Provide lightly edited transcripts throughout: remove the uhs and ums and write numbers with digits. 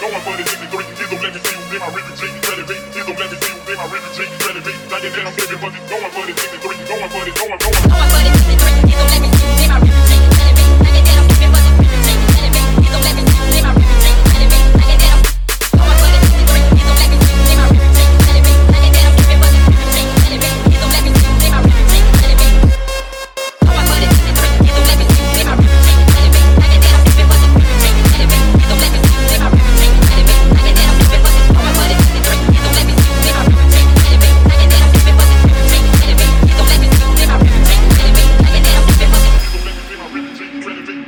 going for the 63. Please don't let me see you in my ribbon jeans, ready me. Please don't let me see you in my ribbon jeans, ready me. Now you that I'm giving, but it's going for the 63. Going for the, going. Going for the 63. Please don't let me see you in my ribbon jeans, ready me. Now you that I'm giving, but it's ribbon jeans, ready me. Please don't let me see you in my ribbon jeans, ready me. Now you that I'm going for the 63. Please don't let me see you in my ribbon jeans, ready me. Now you that I'm giving, but it's ribbon jeans, ready me. Please don't let me see you in my ribbon jeans, ready me. Going for the 63. Please don't let me see you in my ribbon jeans, ready me. Now you that I'm giving, but it's ribbon jeans, ready me. Please don't let me see you in my ribbon jeans, ready me. Now you that I'm giving, but it's going for the 63. Please don't let me see you in my ribbon jeans, ready me. Now you that I'm giving, but it's ribbon jeans, ready me. Please don't let me see you in my ribbon jeans, ready me. Now you that I'm giving, but it's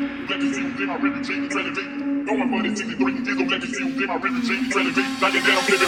going for the 63. Please don't let me see you in my ribbon jeans, ready me. Going for the 63. Please don't let me see you in my ribbon jeans, ready me. Now you that I'm giving.